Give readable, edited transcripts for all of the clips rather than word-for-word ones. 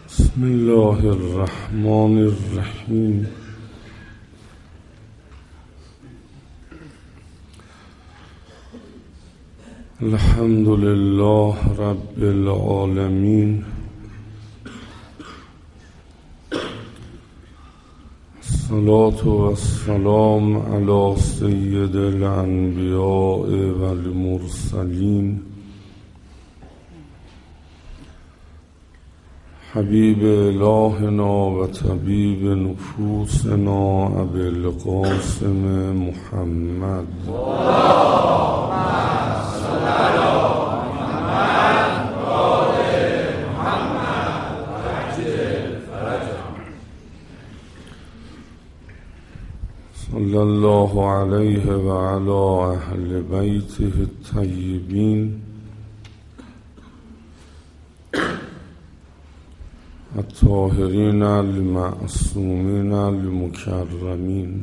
بسم الله الرحمن الرحیم. الحمد لله رب العالمین، الصلاة والسلام علی سید الانبیاء والمرسلین، حبیب الهنا و طبیب نفوسنا ابی القاسم محمد. صلی الله علیه و علی اهل بیته الطیبین الطاهرین المعصومین المکرمین.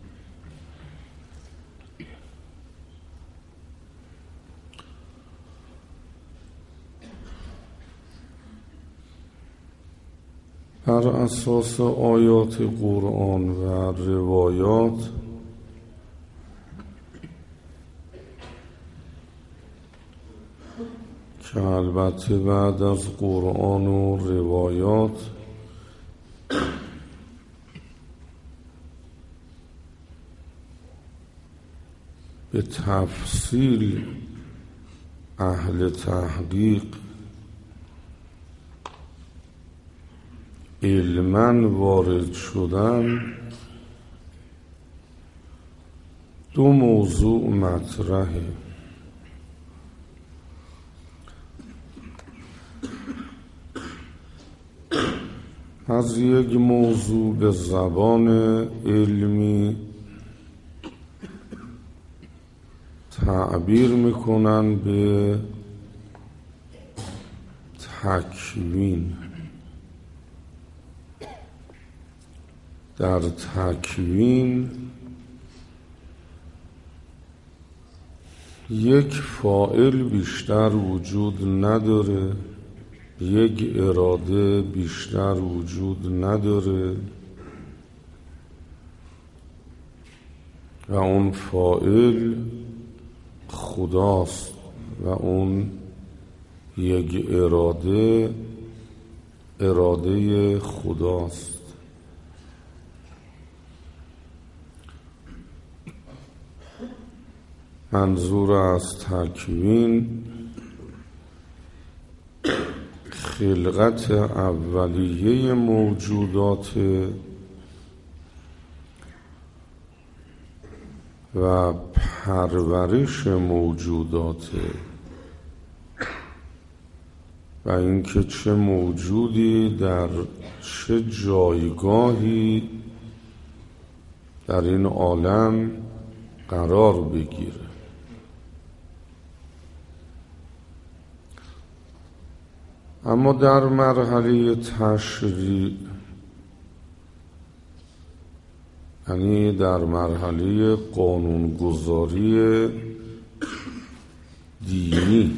بر اساس آیات قرآن و روایات که البته بعد از قرآن و روایات به تفصیل اهل تحقیق علماً وارد شدن، دو موضوع مطرحه. از یک موضوع به زبان علمی تعبیر میکنن به تکوین. در تکوین یک فاعل بیشتر وجود نداره، یک اراده بیشتر وجود نداره و اون فاعل خداست و اون یک اراده خداست. منظور از تکوین خلقت اولیه موجودات و پرورش موجودات و اینکه چه موجودی در چه جایگاهی در این عالم قرار بگیره. اما در مرحله تشریع، یعنی در مرحله قانونگذاری دینی،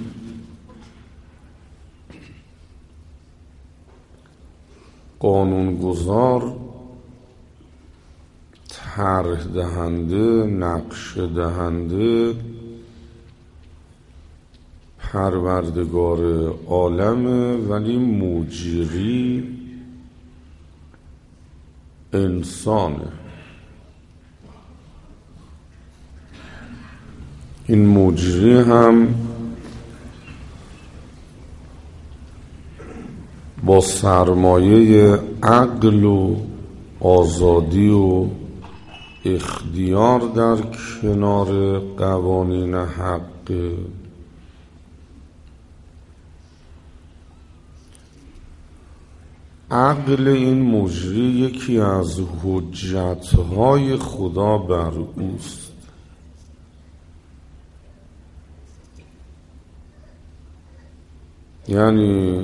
قانونگذار طرح دهنده، نقشه دهنده، پروردگار عالمه، ولی مجری انسانه. این مجری هم با سرمایه عقل و آزادی و اختیار در کنار قوانین حق. عقل این مجری یکی از حجتهای خدا بر اوست. یعنی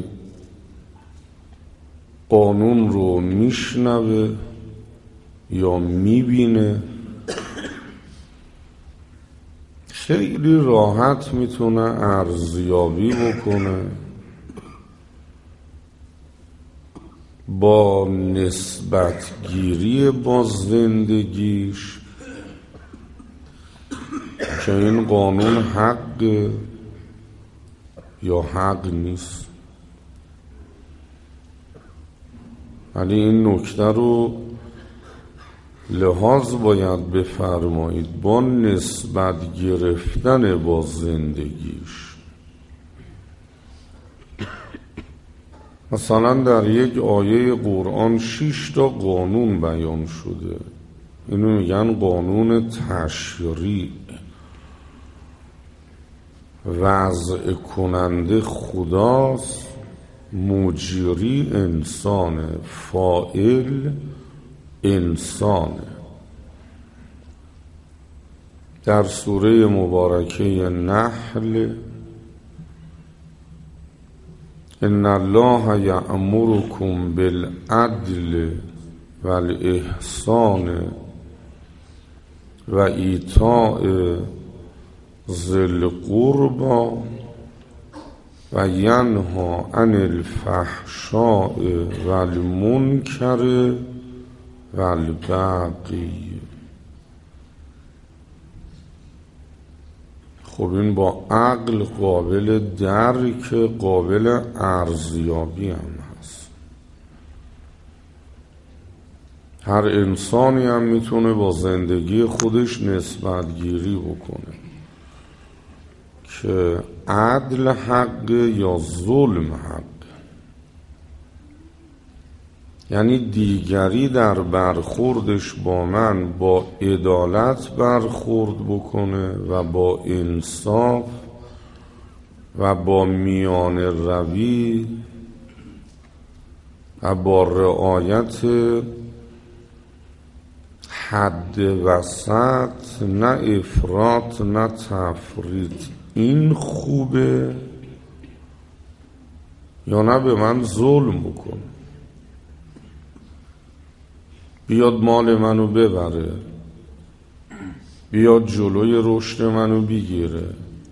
قانون رو میشنوه یا میبینه، خیلی راحت میتونه ارزیابی بکنه با نسبتگیری با زندگیش که این قانون حق یا حق نیست. ولی این نکته رو لحاظ باید بفرمایید، با نسبت گرفتن با زندگیش. مثلا در یک آیه قرآن 6 تا قانون بیان شده. اینو میگن قانون تشریع. وضع کننده خداست، مجری انسانه، فاعل انسانه. در سوره مبارکه نحل ان الله یأمرکم بالعدل والاحسان و ایتاء ذی القربی و ینهی عن الفحشاء والمنکر والبغی. خب این با عقل قابل درک، قابل ارزیابی هم هست. هر انسانی هم میتونه با زندگی خودش نسبت گیری بکنه که عدل حق یا ظلم حق. یعنی دیگری در برخوردش با من با عدالت برخورد بکنه و با انصاف و با میان روی و با رعایت حد وسط، نه افراط نه تفریط. این خوبه یا نه به من ظلم بکنه، بیاد مال منو ببره، بیاد جلوی رشد منو بگیره،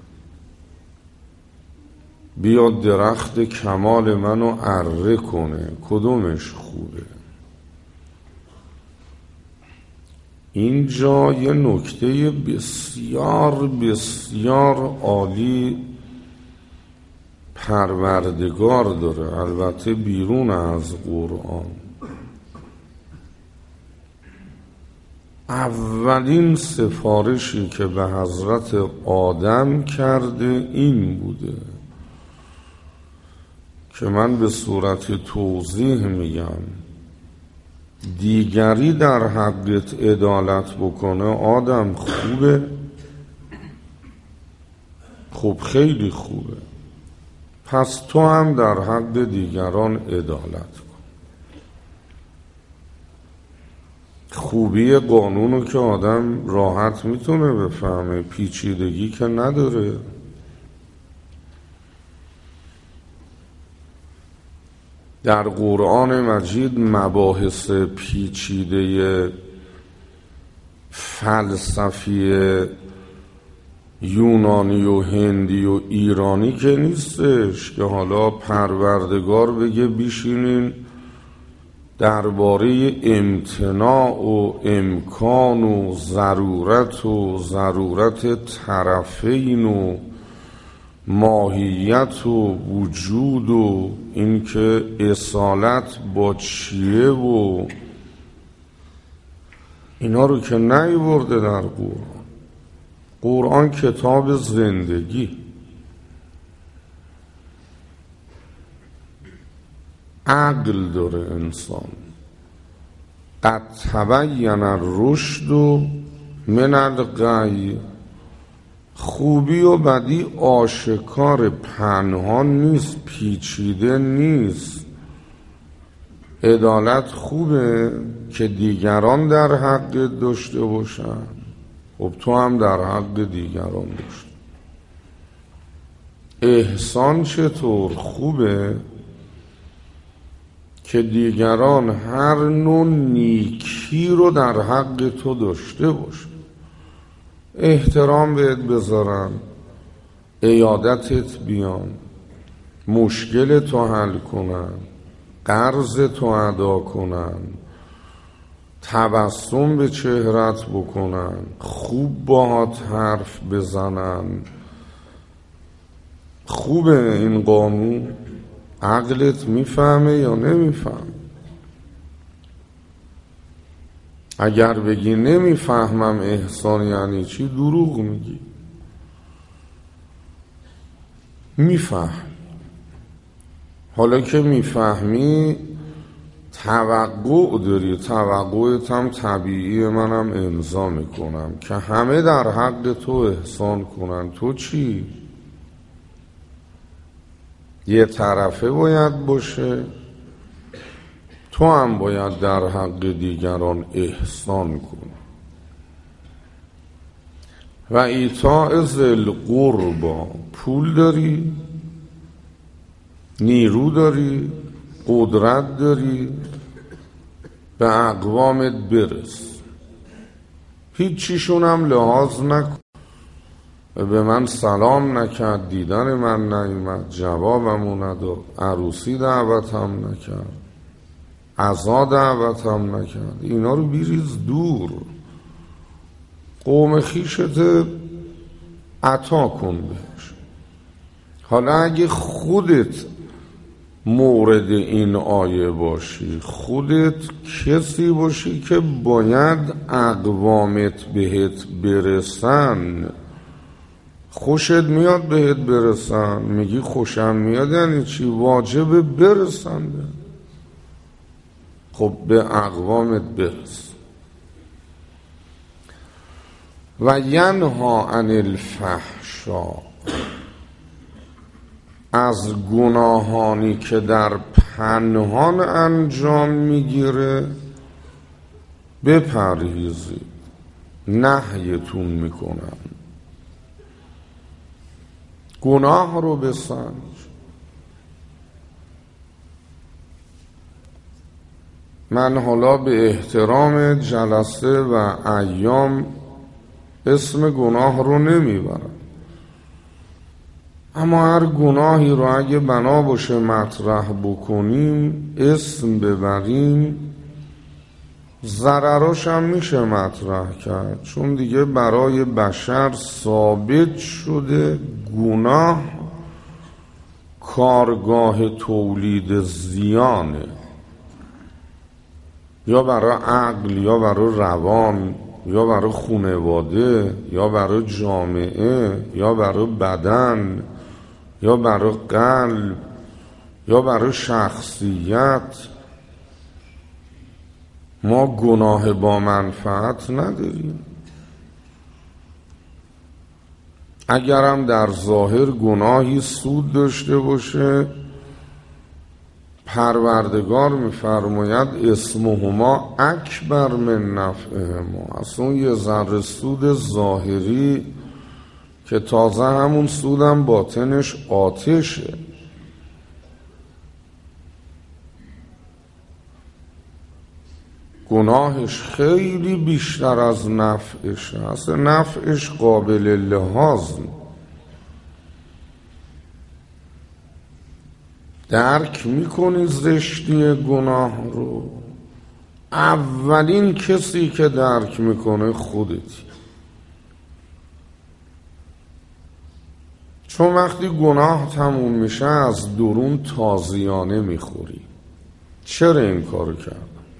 بیاد درخت کمال منو اره کنه. کدومش خوبه؟ اینجا یه نکته بسیار بسیار عالی پروردگار داره، البته بیرون از قرآن. اولین سفارشی که به حضرت آدم کرده این بوده که من به صورت توضیح میگم، دیگری در حقت عدالت بکنه آدم خوبه؟ خب خیلی خوبه. پس تو هم در حق دیگران عدالت کن. خوبی قانونو که آدم راحت میتونه بفهمه، پیچیدگی که نداره. در قرآن مجید مباحث پیچیده فلسفی یونانی و هندی و ایرانی که نیستش که حالا پروردگار بگه بیشینین درباره امتناع و امکان و ضرورت طرفین و ماهیت و وجود و اینکه اصالت با چیه و اینا رو که نیورده در قرآن. قرآن کتاب زندگی، عقل داره انسان. قد تبین الرشد من الغی. خوبی و بدی آشکار، پنهان نیست، پیچیده نیست. عدالت خوبه که دیگران در حق داشته باشن، خب تو هم در حق دیگران داشت. احسان چطور؟ خوبه که دیگران هر نوع نیکی رو در حق تو داشته باشه، احترام بهت بذارن، عیادتت بیان، مشکل تو حل کنن، قرض تو ادا کنن، تبسم به چهرت بکنن، خوب باهات حرف بزنن. خوبه این قانون؟ عقلت میفهمه یا نمیفهم؟ اگر بگی نمیفهمم احسان یعنی چی، دروغ میگی. میفهم. حالا که میفهمی توقع داری، توقعت هم طبیعی، منم امضا میکنم که همه در حق تو احسان کنن. تو چی؟ یه طرفه باید باشه؟ تو هم باید در حق دیگران احسان کنی. و ایتاء ذی القربی، پول داری، نیرو داری، قدرت داری، به اقوامت برس. هیچیشون هم لحاظ نکن. به من سلام نکرد، دیدن من نیامد، جوابمو نداد، عروسی دعوتم نکرد، عزا دعوتم نکرد. اینا رو بیریز دور. قوم خیشت عطا کن بهش. حالا اگه خودت مورد این آیه باشی، خودت کسی باشی که باید اقوامت بهت برسن، خوشت میاد بهت برسن، میگی خوشم میاد یعنی چی؟ واجبه برسن. خب به اقوامت برس. و ینها عن الفحشاء، از گناهانی که در پنهان انجام میگیره بپرهیزید، نهیتون میکنم. گناه رو بسنج. من حالا به احترام جلسه و ایام اسم گناه رو نمیبرم، اما هر گناهی رو اگه بنا باشه مطرح بکنیم، اسم ببریم، ضرراش هم میشه مطرح کرد. چون دیگه برای بشر ثابت شده گناه کارگاه تولید زیانه، یا برای عقل، یا برای روان، یا برای خانواده، یا برای جامعه، یا برای بدن، یا برای قلب، یا برای شخصیت. ما گناه با منفعت نداریم. اگرم در ظاهر گناهی سود داشته باشه، پروردگار میفرماید اسمهما اکبر من نفعهما. اصلا یه ذره سود ظاهری که تازه همون سودم باطنش آتشه. گناهش خیلی بیشتر از نفعشه. اصلا نفعش قابل لحاظ. درک میکنی زشتی گناه رو؟ اولین کسی که درک میکنه خودتی. چون وقتی گناه تموم میشه از درون تازیانه میخوری. چرا این کارو کردم؟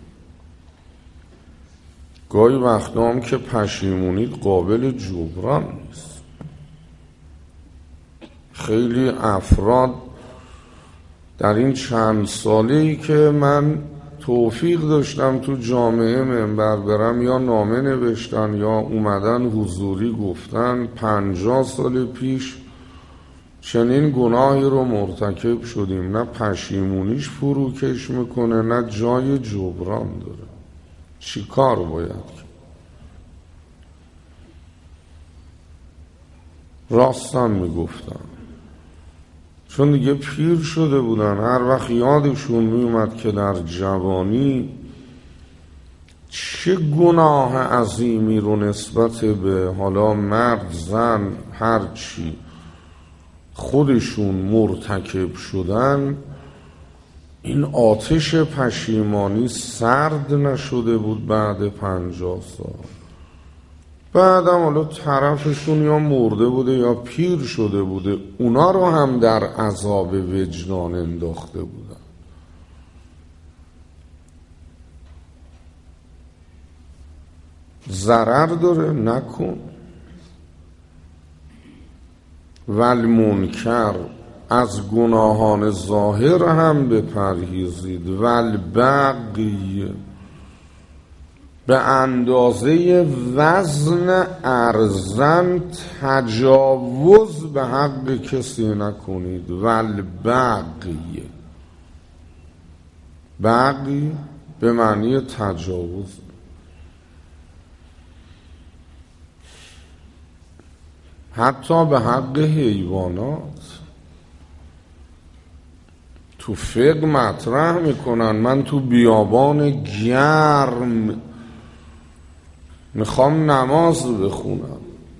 گاهی وقتا هم که پشیمونیت قابل جبران نیست. خیلی افراد در این چند ساله‌ای که من توفیق داشتم تو جامعه منبر برم، یا نامه نوشتن یا اومدن حضوری گفتن 50 سال پیش چنین گناهی رو مرتکب شدیم. نه پشیمونیش فروکش میکنه، نه جای جبران داره. چی کار باید کرد؟ راستم میگفتم، چون دیگه پیر شده بودن. هر وقت یادشون میومد که در جوانی چه گناه عظیمی رو نسبت به حالا مرد، زن، هر چی خودشون مرتکب شدن، این آتش پشیمانی سرد نشده بود بعد 50 سال. بعدم حالا طرفشون یا مرده بوده یا پیر شده بوده، اونا رو هم در عذاب وجدان انداخته بودن. ضرر داره نکن. والمنکر، از گناهان ظاهر هم بپرهیزید. والبغی، به اندازه وزن ارزن تجاوز به حق کسی نکنید. والبغی، بغی به معنی تجاوز. حتی به حق حیوانات تو فقه مطرح میکنن. من تو بیابان گرم میخوام نماز بخونم،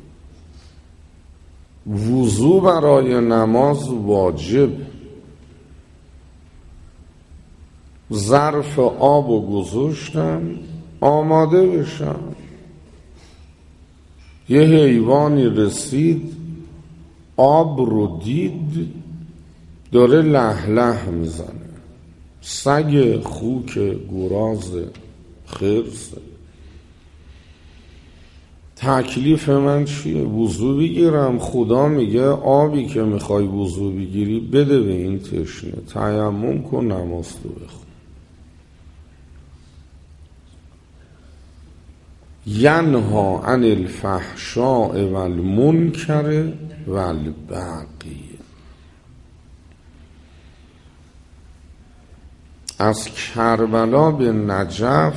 وضو برای نماز واجب. ظرف آبو گذاشتم آماده بشم، یه حیوانی رسید آب رو دید داره له له میزنه، سگ، خوک، گراز، خرس. تکلیف من چیه؟ وضو بگیرم؟ خدا میگه آبی که میخوای وضو بگیری بده به این تشنه، تیمم کن نماز تو بخون. ینها عن الفحشاء والمنکر والبغی. از کربلا به نجف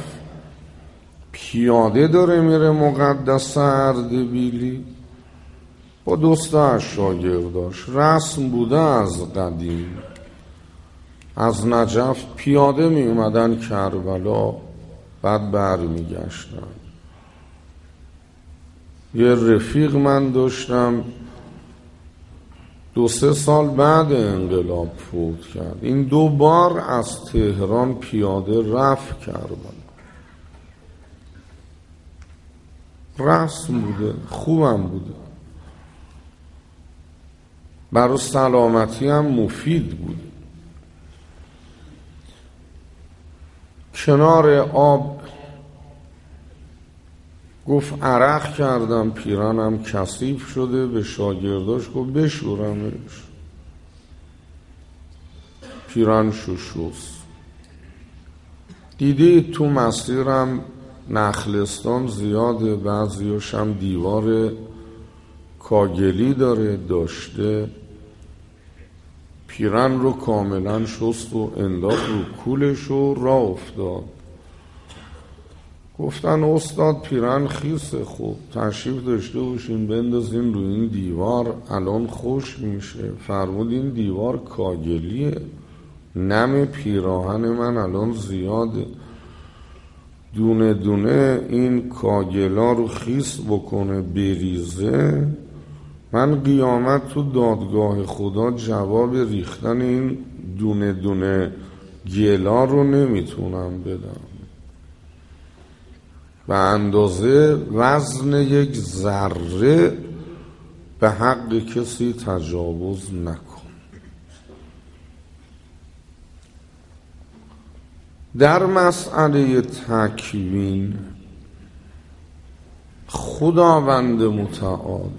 پیاده داره میره مقدس اردبیلی با دوستا از شاگرداش. رسم بوده از قدیم، از نجف پیاده می اومدن کربلا، بعد بر می گشتن. یه رفیق من داشتم 2-3 سال بعد انقلاب فوت کرد. این 2 بار از تهران پیاده رفت کربلا. رسم بوده، خوبم بوده، برای سلامتی هم مفید بوده. کنار آب گفت عرق کردم، پیرانم کثیف شده. به شاگرداش گفت بشورمش. پیران شست. دیدی تو مسیرم نخلستان زیاده، بعضیاش هم دیوار کاگلی داشته. پیران رو کاملا شست و انداخت رو کولش و راه افتاد. گفتن استاد پیران خیسه، خوب تشریف داشته باشین بندازین رو این دیوار، الان خوش میشه. فرمود این دیوار کاگلیه، نم پیراهن من الان زیاده، دونه دونه این کاگلا رو خیس بکنه بریزه، من قیامت تو دادگاه خدا جواب ریختن این دونه دونه گلا رو نمیتونم بدم. به اندازه وزن یک ذره به حق کسی تجاوز نکن. در مسئله تکوین خداوند متعال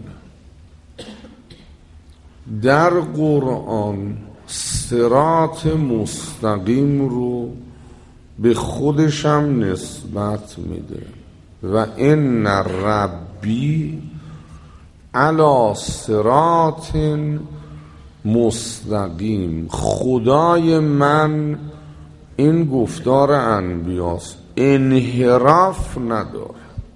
در قرآن صراط مستقیم رو به خودشم نسبت میده و ان ربی علی صراط مستقیم. خدای من، این گفتار انبیاست، انحراف نداره.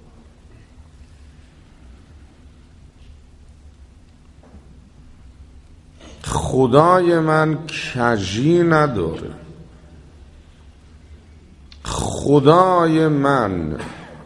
خدای من کجی نداره. خدای من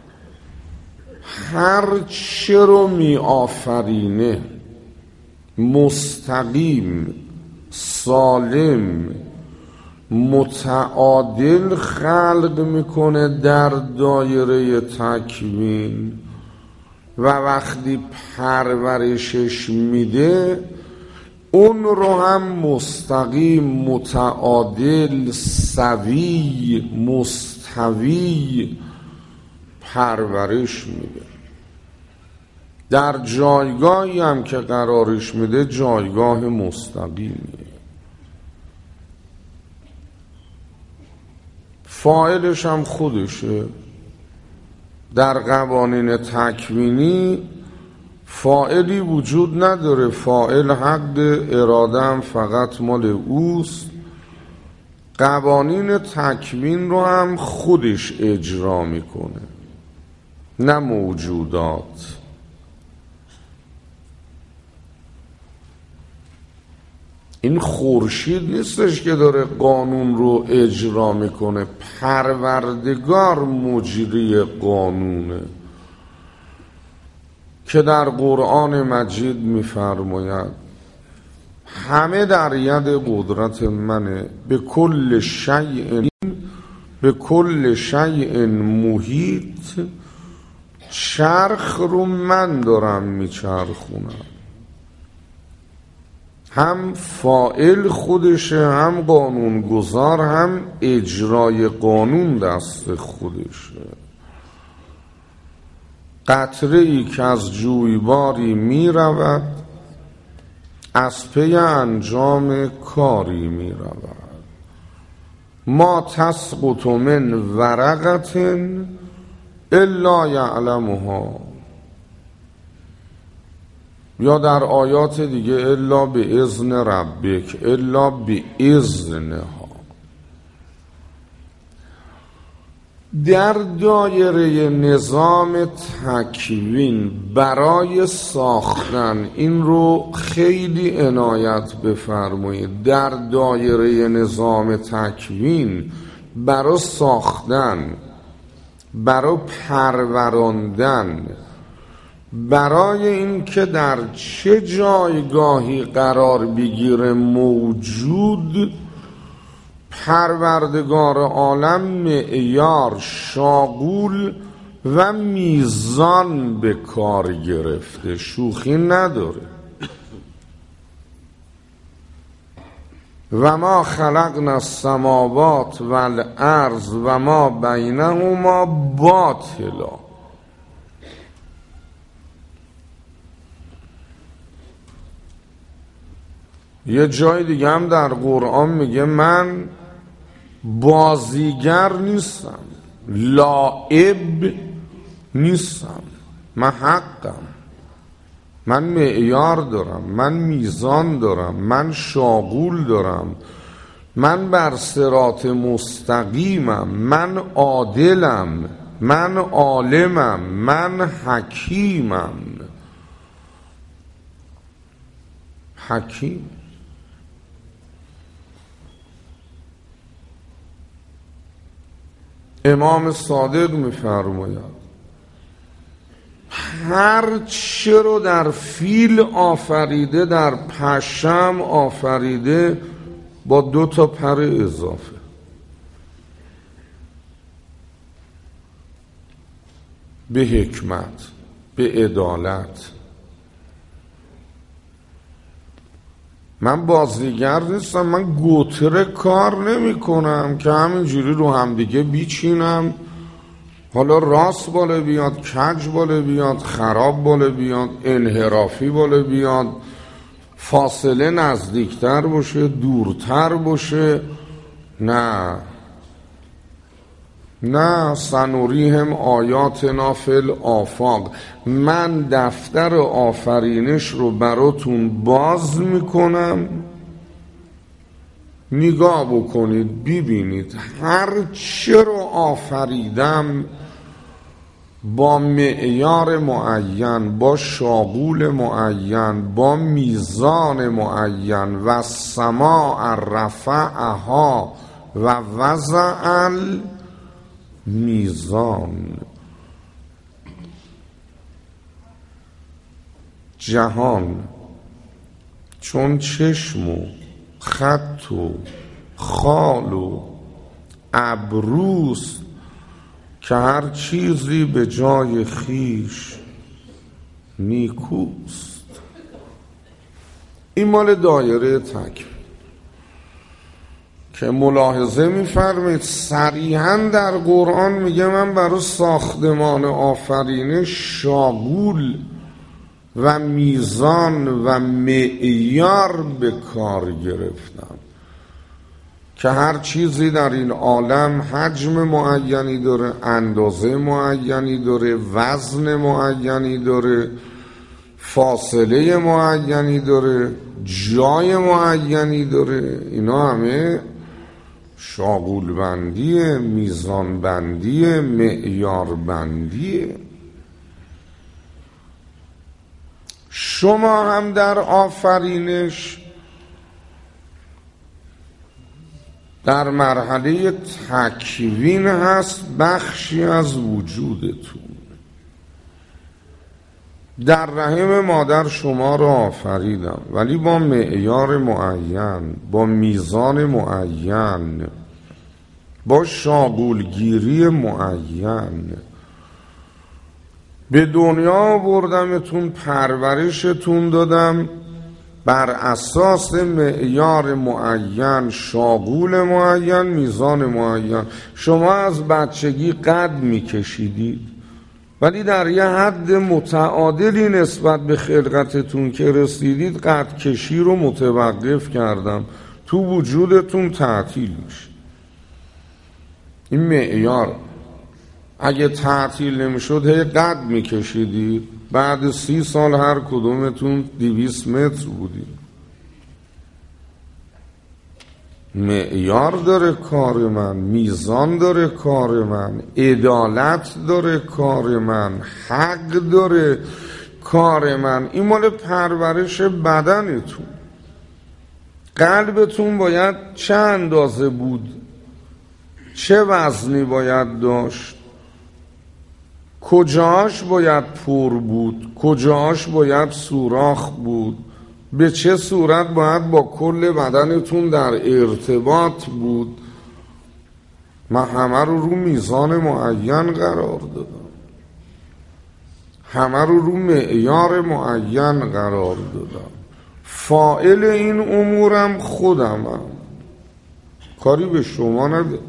هر چه رو می آفرینه مستقیم، سالم، متعادل خلق میکنه در دایره تکوین و وقتی پرورشش میده اون رو هم مستقیم، متعادل، سوی، مستوی پرورش میده. در جایگاهی هم که قرارش میده جایگاه مستقیمیه. فاعلش هم خودشه. در قوانین تکوینی فاعلی وجود نداره، فاعل حق اراده هم فقط مال اوست. قوانین تکوین رو هم خودش اجرا میکنه، نه موجودات. این خورشید نیستش که داره قانون رو اجرا میکنه، پروردگار مجری قانونه که در قرآن مجید میفرماید همه در ید قدرت منه، به کل شیء محیط. چرخ رو من دارم میچرخونم. هم فاعل خودشه، هم قانون گذار، هم اجرای قانون دست خودشه. قطره ای که از جویباری می رود از پی انجام کاری می رود. ما تسقط من ورقت الا یعلمها، یا در آیات دیگه الا به اذن ربک، الا به اذنها. در دایره نظام تکوین برای ساختن، این رو خیلی عنایت بفرمایید، در دایره نظام تکوین برای ساختن، برای پروراندن، برای این که در چه جایگاهی قرار بگیره موجود، پروردگار عالم معیار، شاغول و میزان به کار گرفته، شوخی نداره. و ما خلقنا السماوات والارض و ما بینهما باطلا. یه جای دیگه هم در قرآن میگه من بازیگر نیستم، لاعب نیستم، من حقم، من معیار دارم، من میزان دارم، من شاغول دارم، من بر صراط مستقیمم، من عادلم، من عالمم، من حکیمم. حکیم. امام صادق میفرماید هر چه رو در فیل آفریده در پشم آفریده با 2 پر اضافه. به حکمت، به عدالت. من بازیگر نیستم، من گوتره کار نمی کنم که همینجوری رو همدیگه بیچینم، حالا راست بالا بیاد، کج بالا بیاد، خراب بالا بیاد، انحرافی بالا بیاد، فاصله نزدیکتر باشه، دورتر باشه. نه، سنوریهم آیاتنا فی الآفاق. من دفتر آفرینش رو براتون باز میکنم، نگاه بکنید ببینید هر چه رو آفریدم با معیار معین، با شاغول معین، با میزان معین. و السماء رفعها و وضع میزان. جهان چون چشم و خط و خال و ابروست که هر چیزی به جای خیش نیکوست. این مال دایره تکوین که ملاحظه می‌فرمایید صریحاً در قرآن میگه من برای ساختمان آفرینش شاغول و میزان و معیار به کار گرفتم که هر چیزی در این عالم حجم معینی داره، اندازه معینی داره، وزن معینی داره، فاصله معینی داره، جای معینی داره. اینا همه شاغول بندیه، میزان بندیه، معیار بندیه. شما هم در آفرینش در مرحله تکوین هست بخشی از وجودتون. در رحم مادر شما را آفریدم ولی با معیار معین، با میزان معین، با شاغولگیری معین. به دنیا آوردمتون، پرورشتون دادم بر اساس معیار معین، شاغول معین، میزان معین. شما از بچگی قد میکشیدید ولی در یه حد متعادلی نسبت به خلقتتون که رسیدید قد کشی رو متوقف کردم، تو وجودتون تعطیل میشه. این معیار اگه تعطیل نمیشد هی قد میکشیدید، بعد 30 سال هر کدومتون 200 متر بودید. معیار داره کار من، میزان داره کار من، عدالت داره کار من، حق داره کار من. این مال پرورش بدنتون. قلبتون باید چه اندازه بود، چه وزنی باید داشت، کجاش باید پر بود، کجاش باید سوراخ بود، به چه صورت باید با کل بدنتون در ارتباط بود. من همه رو میزان معین قرار دادم، همه رو معیار معین قرار دادم. فاعل این امورم خودمم، کاری به شما نده.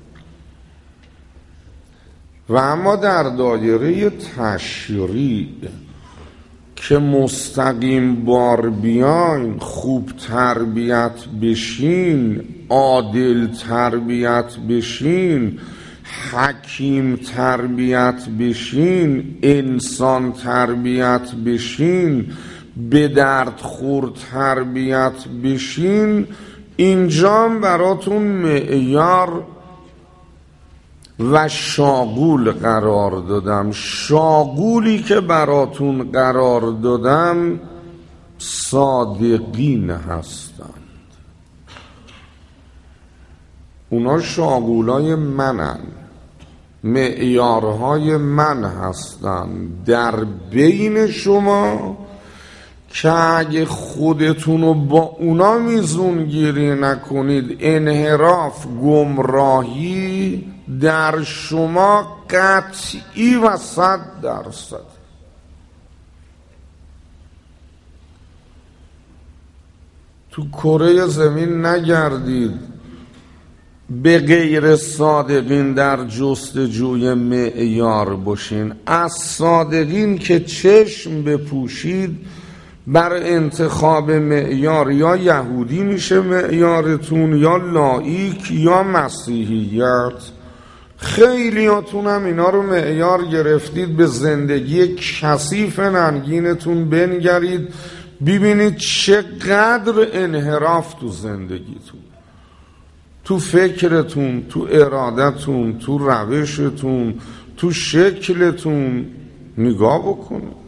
و اما در دایره تشریع که مستقیم بار بیاین، خوب تربیت بشین، عادل تربیت بشین، حکیم تربیت بشین، انسان تربیت بشین، به درد خور تربیت بشین، اینجا براتون معیار و شاغول قرار دادم. شاغولی که براتون قرار دادم صادقین هستند. اونا شاغولای منن، معیارهای من هستند در بین شما که اگه خودتونو با اونا میزون گیری نکنید، انحراف، گمراهی در شما قطعی و 100%. تو کره زمین نگردید به غیر صادقین در جستجوی معیار باشین. از صادقین که چشم بپوشید بر انتخاب معیار، یا یهودی میشه معیارتون، یا لایک، یا مسیحیت. خیلیاتون هم اینا رو معیار گرفتید. به زندگی کثیف ننگینتون بنگرید ببینید چقدر انحراف تو زندگیتون، تو فکرتون، تو ارادتون، تو روشتون، تو شکلتون. نگاه بکنید.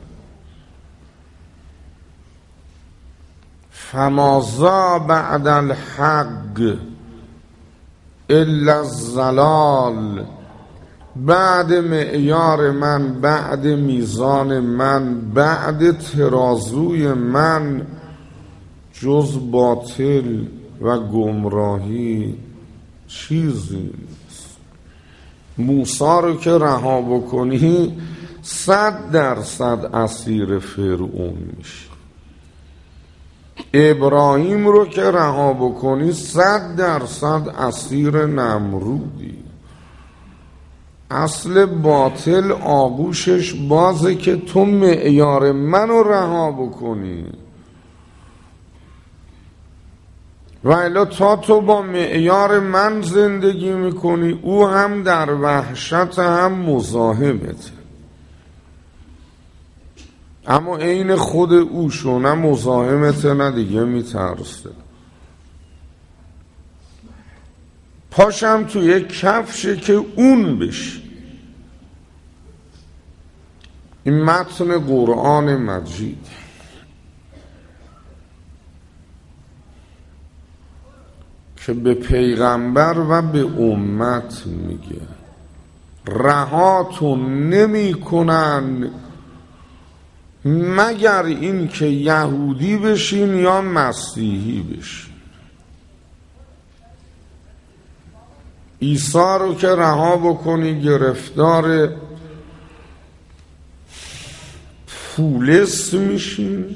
فماذا بعد الحق الا الضلال. بعد معیار من، بعد میزان من، بعد ترازوی من جز باطل و گمراهی چیزی نیست. موسی رو که رها بکنی 100% اسیر فرعون میشی. ابراهیم رو که رها بکنی 100% اسیر نمرودی. اصل باطل آغوشش بازه که تو معیار منو رها بکنی، و الا تا تو با معیار من زندگی میکنی او هم در وحشت هم مزاحمته، اما عین خود او شو نه مزاحمته نه دیگه میترسه. پاشم تو یک کفشه که اون بشی. این متن قرآن مجید که به پیغمبر و به امت میگه رهاتون نمی کنن مگر این که یهودی بشین یا مسیحی بشین. عیسی رو که رها بکنی گرفتار پولس میشین،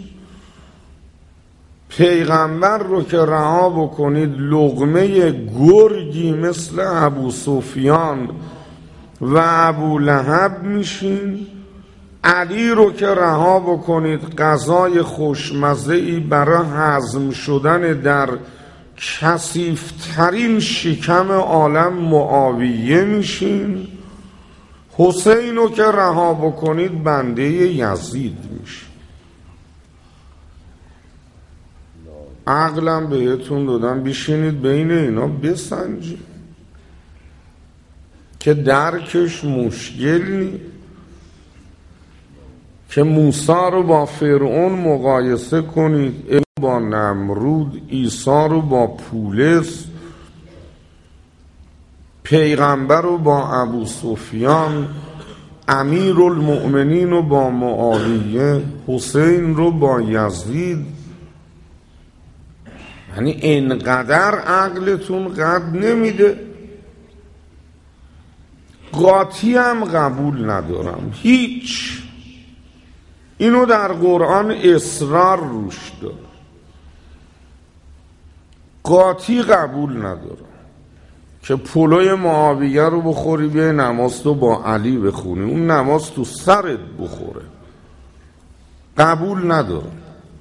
پیغمبر رو که رها بکنید لقمه گرگی مثل ابو سفیان و ابو لهب میشین. علی رو که رها بکنید غذای خوشمزه‌ای برای هضم شدن در کثیف‌ترین شکم عالم معاویه میشین. حسین رو که رها بکنید بنده یزید میشین. عقلم بهتون دادم بشینید بین اینا بسنجید که درکش مشکل نیست، که موسی رو با فرعون مقایسه کنید، با نمرود، عیسی رو با پولس، پیغمبر رو با ابو سفیان، امیرالمؤمنین رو با معاویه، حسین رو با یزید. یعنی اینقدر عقلتون قد نمیده. قاطی هم قبول ندارم هیچ. اینو در قرآن اصرار روش داره. قاطی قبول ندارم که پلوی معاویه رو بخوری بیای نماز تو با علی بخونی، اون نماز تو سرت بخوره. قبول ندارم.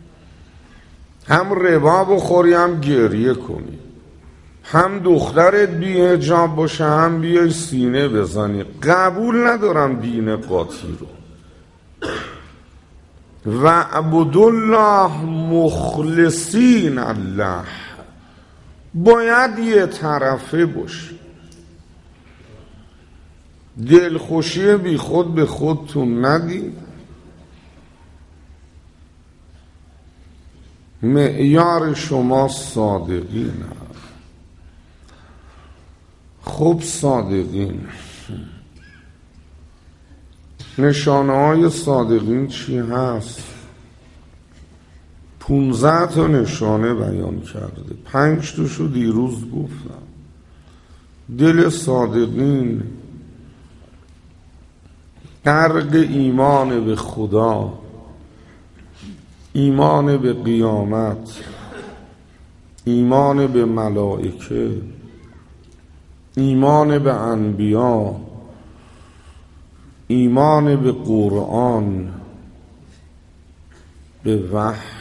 هم ربا بخوری هم گریه کنی، هم دخترت بی حجاب باشه هم بیای سینه بزنی. قبول ندارم دین قاطی رو. و عبدالله مخلصین الله باید یه طرفه باشه. دلخوشی بی خود به خودتون ندید. معیار شما صادقین. خب صادقین، نشانه های صادقین چی هست؟ 15 تا نشانه بیان کرده، 5 تاشو دیروز گفتم. دل صادقین غرق ایمان به خدا، ایمان به قیامت، ایمان به ملائکه، ایمان به انبیا، ایمان به قرآن، به وحی.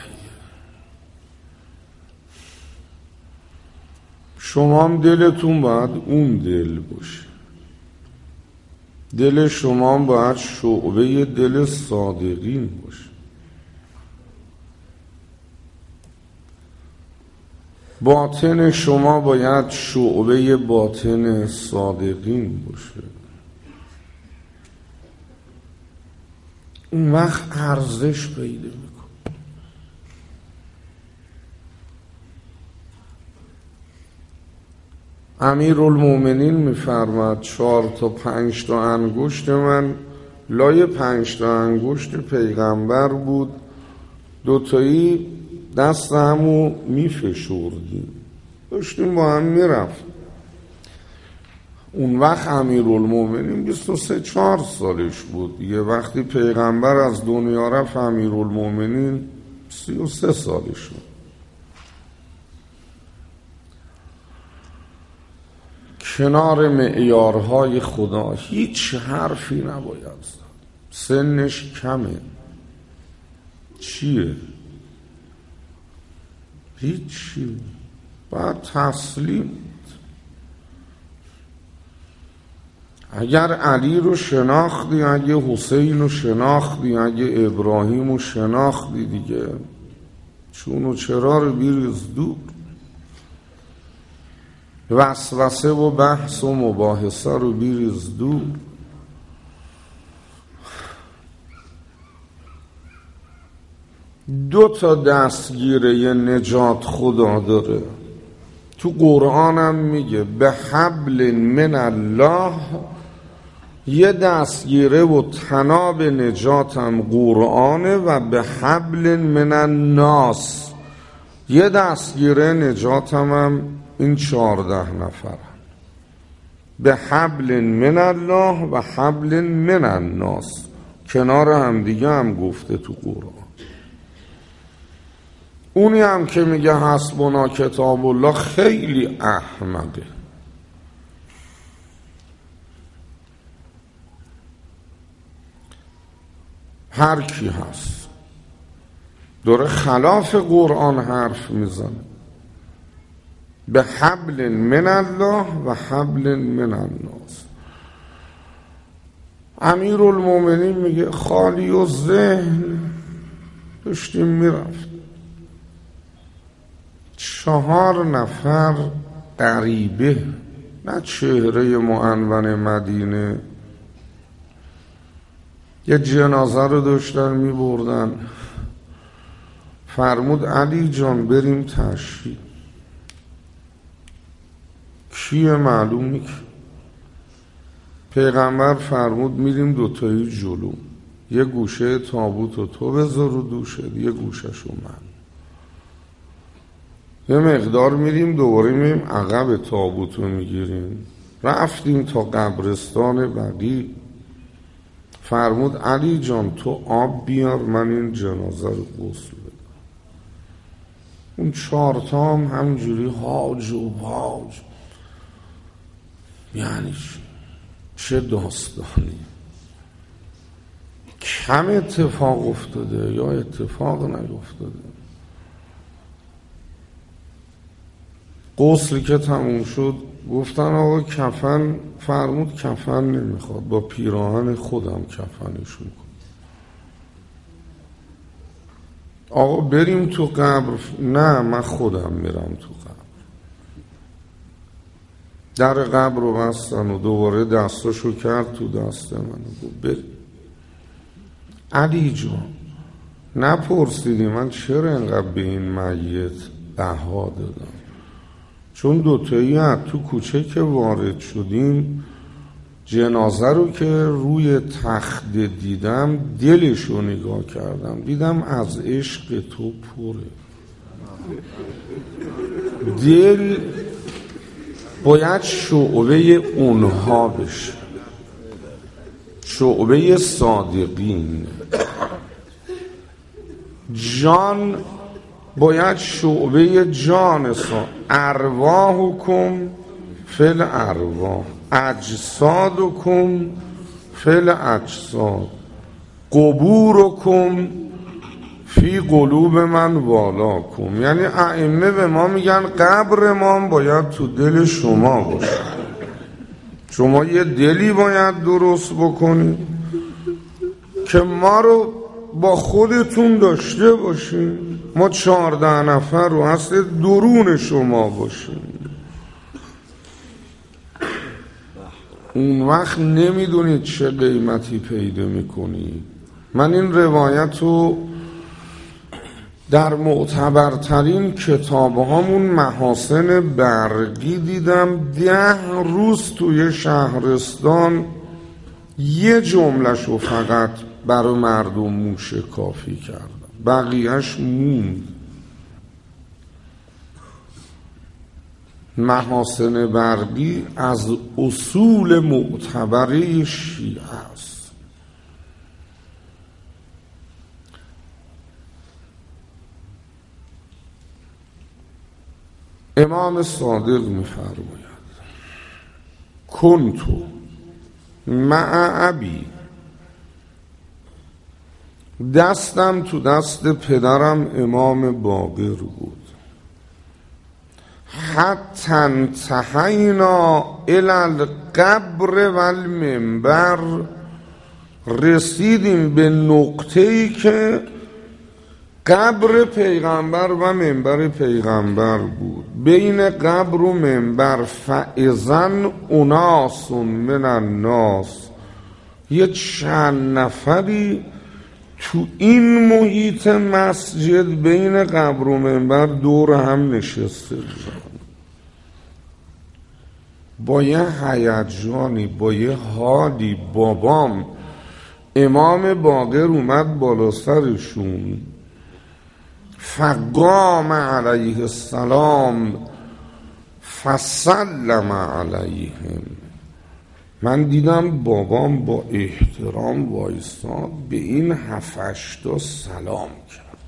شما هم دلتون باید اون دل باشه. دل شما هم باید شعبه دل صادقین باشه. باطن شما باید شعبه باطن صادقین باشه. اون وقت ارزش پیدا میکنه. امیرالمؤمنین میفرماد 4 تا 5 تا انگشت من لای 5 تا انگشت پیغمبر بود، 2 تایی دست همو میفشردیم. داشتیم با هم میرفت. اون وقت امیرالمومنین 23-24 سالش بود. یه وقتی پیغمبر از دنیا رفت امیرالمومنین 33 سالش بود. کنار معیارهای خدا هیچ حرفی نباید زد. سنش کمه. چیه؟ هیچی. باید تسلیم. اگر علی رو شناختی، اگه حسین رو شناختی، اگه ابراهیم رو شناختی دیگه چون و چرا رو بیریز دور. وسوسه و بحث و مباحثه رو بیریز دور. دو تا دستگیره نجات خدا داره. تو قرآنم میگه به حبل من الله، یه دستگیره و تناب نجاتم قرآنه، و به حبل من الناس، یه دستگیره نجاتم هم این 14 نفر. به حبل من الله و حبل من الناس، کنار هم دیگه هم گفته تو قرآن. اونی هم که میگه حسبنا کتاب الله خیلی احمقه. هر کی هست داره خلاف قرآن حرف میزنه. به حبل من الله و حبل من الناس. امیرالمومنین میگه خالی و ذهن داشتیم میرفت. 4 نفر غریبه، نه چهره معنون مدینه، یه جنازه رو داشتن میبردن. فرمود علی جان بریم تشییع. کیه؟ معلوم نیست. پیغمبر فرمود میریم دوتایی جلو، یه گوشه تابوت رو تو بذار رو دوشه، یه گوشه‌شو من. یه مقدار میریم دوباره میریم عقب تابوت رو میگیریم. رفتیم تا قبرستان بقیع. فرمود علی جان تو آب بیار من این جنازه رو غسل بدم. اون 4 تا هم همجوری هاج و هاج. یعنی چه داستانی؟ کم اتفاق افتاده یا اتفاق نیفتاده؟ غسلی که تموم شد گفتن آقا کفن، فرمود کفن نمیخواد، با پیراهن خودم کفنشون کن. آقا بریم تو قبر. نه من خودم میرم تو قبر. در قبر رو بستن و دوباره دستاشو کرد تو دست من و گفت بریم. علی جان نپرسیدی من چرا اینقدر به این میت بها دادم؟ چون دوتایی تو کوچه که وارد شدیم جنازه رو که روی تخت دیدم دلشو نگاه کردم، دیدم از عشق تو پره. دل باید شعبه اونها بشه، شعبه صادقین. جان باید شعبه جان ارواحکم فی الارواح، اجسادکم فی الاجساد، قبورکم فی قلوب من والاکم. یعنی ائمه به ما میگن قبر ما باید تو دل شما باشه. شما یه دلی باید درست بکنید که ما رو با خودتون داشته باشیم. ما 14 نفر رو هست درون شما باشیم. اون وقت نمیدونید چه قیمتی پیدا میکنید. من این روایت رو در معتبرترین کتابهامون محاسن برقی دیدم. 10 روز توی شهرستان یه جمله‌شو فقط برای مردم موشکافی کردم، بقیهش موند. محاسن برقی از اصول معتبره شیعه است. امام صادق می‌فرماید کنتو مع ابی، دستم تو دست پدرم امام باقر بود، حتی انتهینا الی القبر و المنبر، رسیدیم به نقطه‌ای که قبر پیغمبر و منبر پیغمبر بود. بین قبر و منبر فاذن اناس من الناس، یه چند نفری تو این محیط مسجد بین قبر و منبر دور هم نشسته بودن، با یه هیجانی، با یه حالی. بابام امام باقر اومد بالا سرشون، فقام علیه السلام فسلم علیهم. من دیدم بابام با احترام وایستاد، به این 7-8 سلام کرد.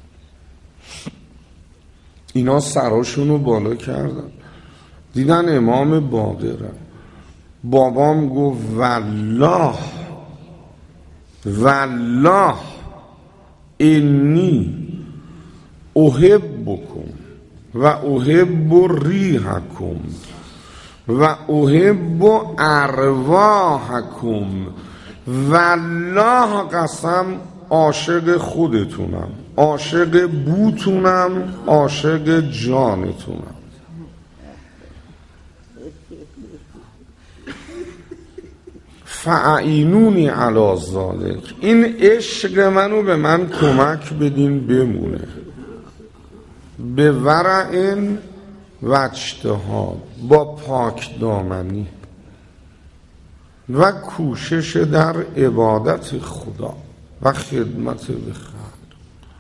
اینا سراشونو بالا کردن، دیدن امام باقره. بابام گفت والله انی احبکم و احب ریحکم و احب ارواحکم، والله قسم عاشق خودتونم، عاشق بوتونم، عاشق جانتونم. فاعینونی علی ذلک، این عشق منو به من کمک بدین بمونه، به ورع و اجتهاد، با پاک دامنی و کوشش در عبادت خدا و خدمت به خلق.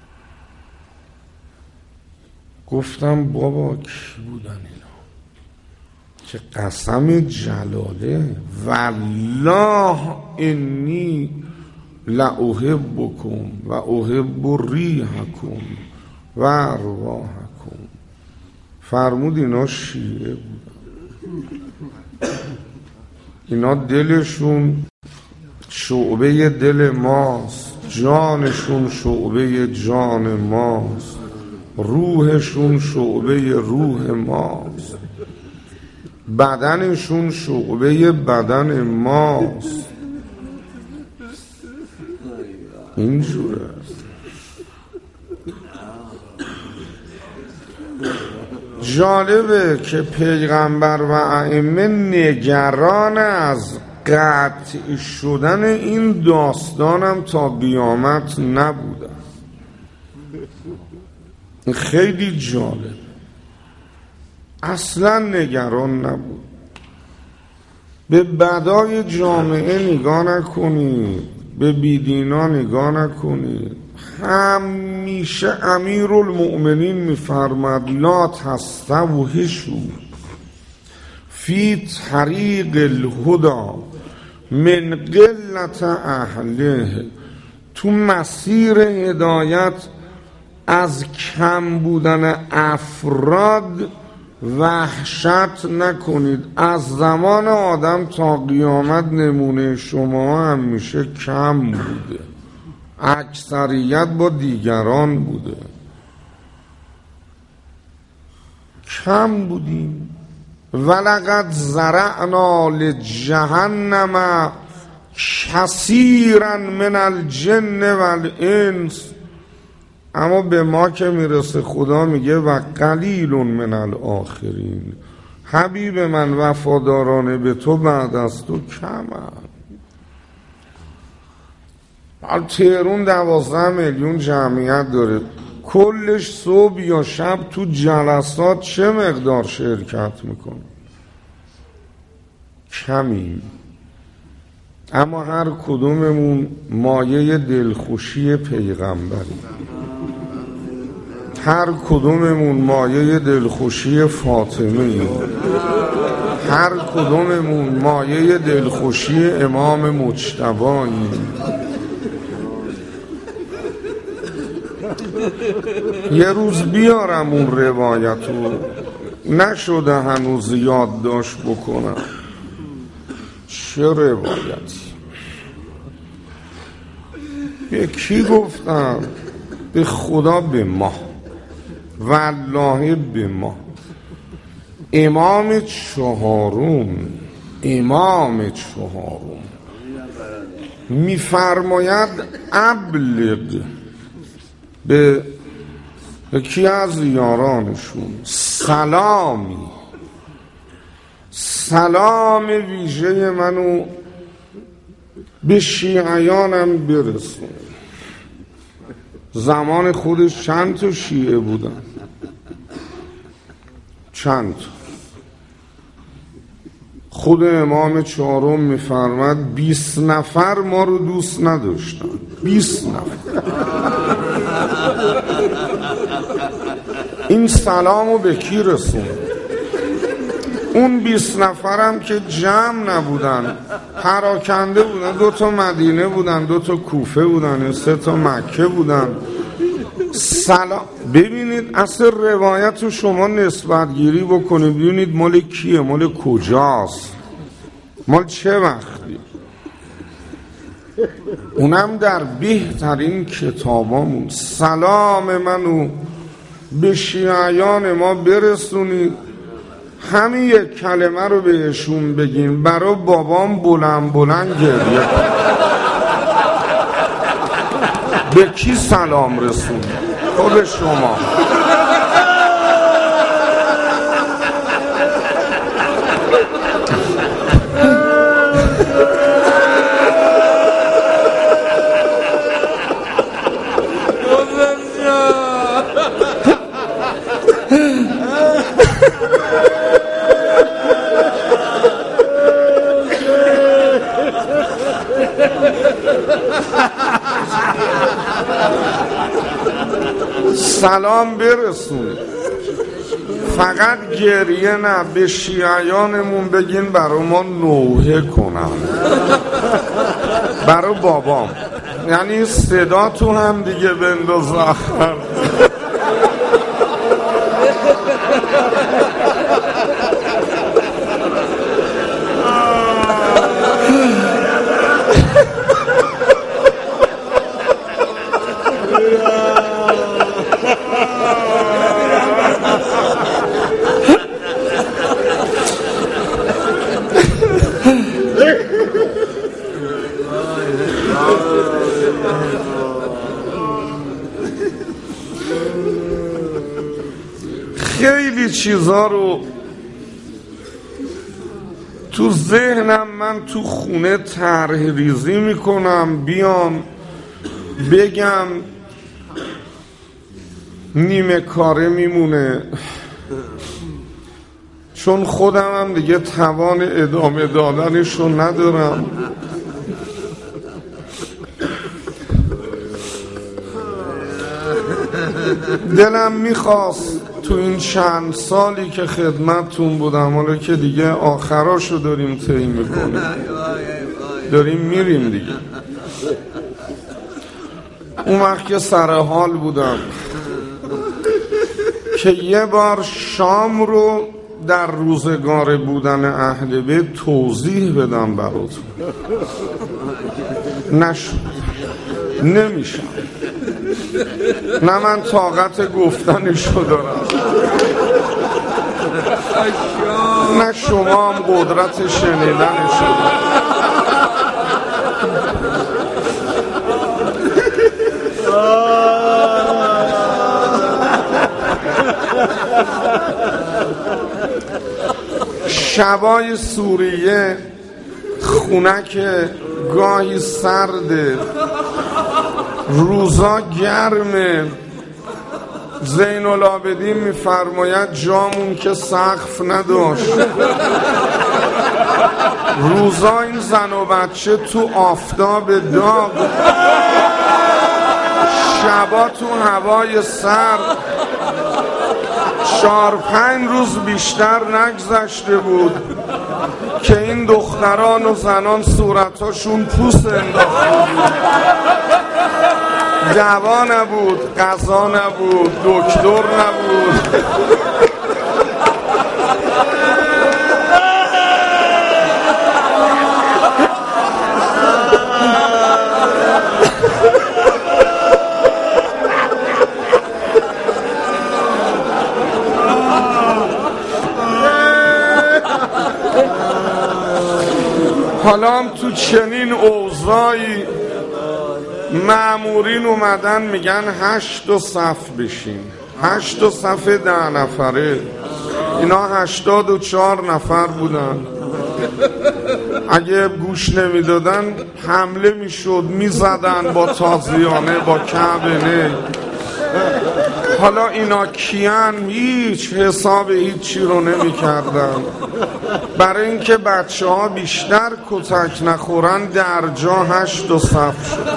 گفتم بابا کی بودن اینا که قسم جلاله والله انی لاحبکم و احب ریحکم و ارواحکم. فرمود اینا شیعه بودن، اینا دلشون شعبه دل ماست، جانشون شعبه جان ماست، روحشون شعبه روح ماست، بدنشون شعبه بدن ماست. اینجوره. جالبه که پیغمبر و ائمه نگران از قطع شدن این داستانم تا قیامت نبودن. خیلی جالب، اصلا نگران نبود. به بدای جامعه نگاه نکنید، به بیدینا نگاه نکنید. همیشه امیرالمؤمنین میفرماد لا تستوحشوا فی طریق الهدی من قلت اهله، تو مسیر هدایت از کم بودن افراد وحشت نکنید. از زمان آدم تا قیامت نمونه شما همیشه کم بوده، اکثریت با دیگران بوده. کم بودیم. ولقد زرعنا لجهنم کثیرا من الجن والانس، اما به ما که میرسه خدا میگه و قلیل من الاخرین، حبیب من وفادارانه به تو بعد از تو کمن. تهران 12 میلیون جمعیت داره، کلش صبح یا شب تو جلسات چه مقدار شرکت میکنه؟ کمیم. اما هر کدوممون مایه دلخوشی پیغمبری. هر کدوممون مایه دلخوشی فاطمه ایم، هر کدوممون مایه دلخوشی امام مجتباییم. یه روز بیارم اون روایتو، نشده هنوز یادداشت بکنم. چه روایتی؟ به کی گفتم؟ به خدا، به ما، والله به ما. امام چهارم میفرماید ابلغ به یکی از یارانشون سلام ویژه منو به شیعیانم برسون. زمان خودش چند تا شیعه بودن؟ چند تا؟ خود امام چهارم میفرماد 20 نفر ما رو دوست نداشتن. 20 نفر. این سلامو به کی رسون؟ اون 20 نفرم که جمع نبودن، پراکنده بودن. 2 تا مدینه بودن، 2 تا کوفه بودن، 3 تا مکه بودن. سلام. ببینید اصل روایت رو شما نسبت گیری بکنید، ببینید مال کیه، مال کجاست، مال چه وقتی. اونم در بهترین کتابامون. سلام منو به شیعیان ما برسونید، همین یک کلمه رو بهشون بگین، برای بابام بلند گریه کن. به کی سلام رسون؟ خود شما. سلام برسون، فقط گریه نه. به شیعیانمون بگین برای ما نوحه کنن، برای بابام. یعنی صدا تو هم دیگه بنداز آخر. خیلی چیزا رو تو ذهنم من تو خونه طرح ریزی میکنم، بیام بگم نیمه کاره میمونه، چون خودم هم دیگه توان ادامه دادنشو ندارم. دلم میخواست تو این چند سالی که خدمتتون بودم، حالا که دیگه آخراشو داریم طی میکنیم، داریم میریم دیگه، اون وقت که سر حال بودم که یه بار شام رو در روزگار بودن اهل بیت توضیح بدم براتون. نشد، نمیشم، نه من طاقت گفتنشو دارم، نه شما هم قدرت شنیدنشو دارم. شبای سوریه خونک گاهی سرده، روزا گرمه. زین العابدین میفرماید جامون که سقف نداشت، روزا این زن و بچه تو آفتاب داغ، شبا تو هوای سرد. 4-5 روز بیشتر نگذشته بود که این دختران و زنان صورتاشون پوست انداخته بود. دوا نبود، غذا نبود، دکتر نبود. حالا هم تو چنین اوضاعی مأمورین اومدن میگن 8 صف بشین. 8 صف 10 نفره. اینا 84 نفر بودن. اگه گوش نمیدادن حمله میشد، میزدن با تازیانه، با کعبنه. حالا اینا کیان؟ هیچ حساب هیچی رو نمی کردن. برای اینکه بچه ها بیشتر کتک نخورن در جا 8 صف شد.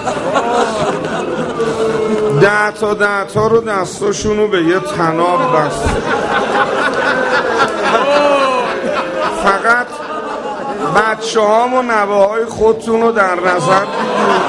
10 تا رو دستاشونو به یه طناب بست. فقط بچه ها و نوه های خودتون رو در نظر بگیرید.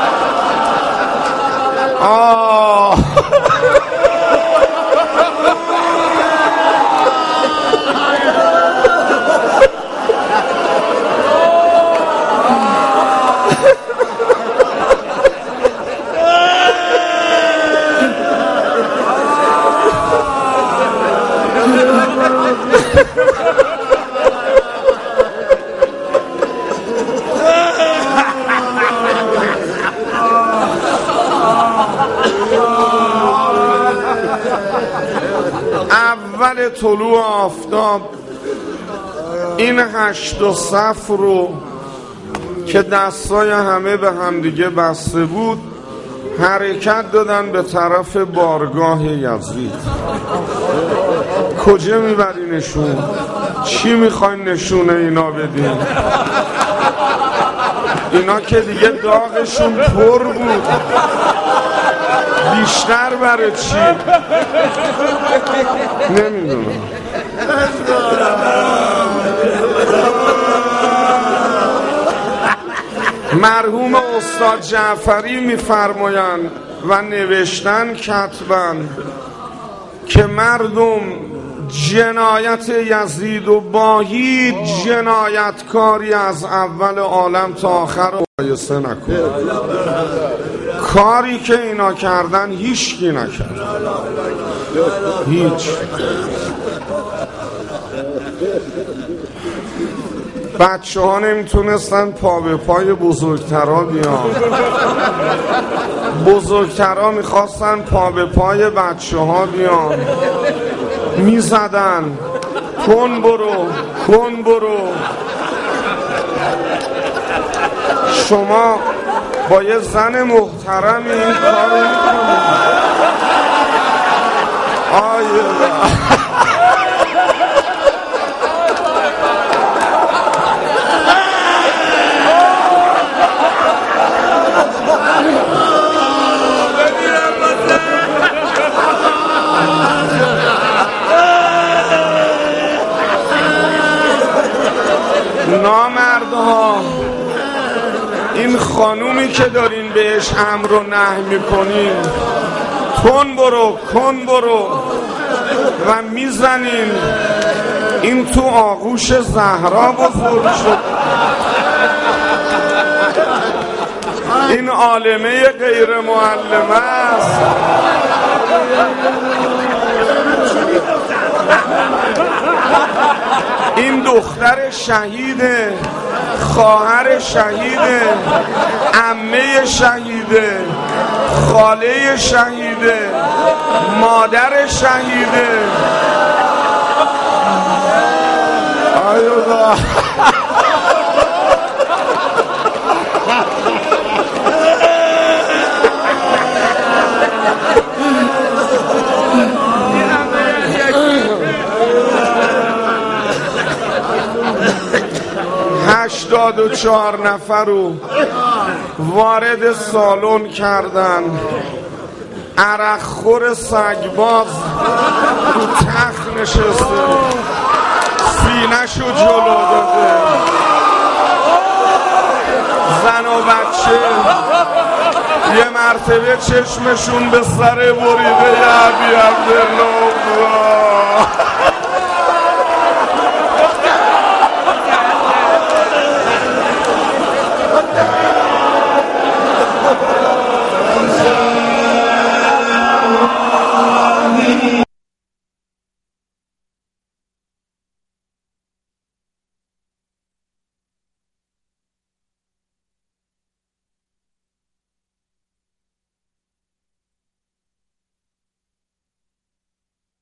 اول طلوع آفتاب این 8 صف رو که دستای همه به همدیگه بسته بود حرکت دادن به طرف بارگاه یزید. کجا میبرینشون؟ چی میخواین نشونه اینا بدین؟ اینا که دیگه داغشون پر بود، بیشتر برای چی؟ نمیدونم. مرحوم استاد جعفری میفرمایند و نوشتن کتباً که مردم جنایت یزید و با هیچ جنایتکاری از اول عالم تا آخر مقایسه نکن. کاری که اینا کردن هیچکی نکرد. هیچ. بچه ها نمیتونستن پا به پای بزرگترها بیان. بزرگترها میخواستن پا به پای بچه ها بیان. میزدن کن برو کن برو. شما با یه زن محترم این کار رو میکنید. نامردها، این خانومی که دارین بهش امر و نهی میکنین کن برو کن برو و میزنین، این تو آغوش زهرا بزرگ شد. این عالمه غیر معلمه است. این دختر شهیده، خواهر شهیده، عمه شهیده، خاله شهیده، مادر شهیده. آیولا 84 نفر رو وارد سالن کردن. عرق خور سگباز رو تخت نشسته، سینه‌شو جلو داده، زن و بچه یه مرتبه چشمشون به سر بریده عبی عبدالله.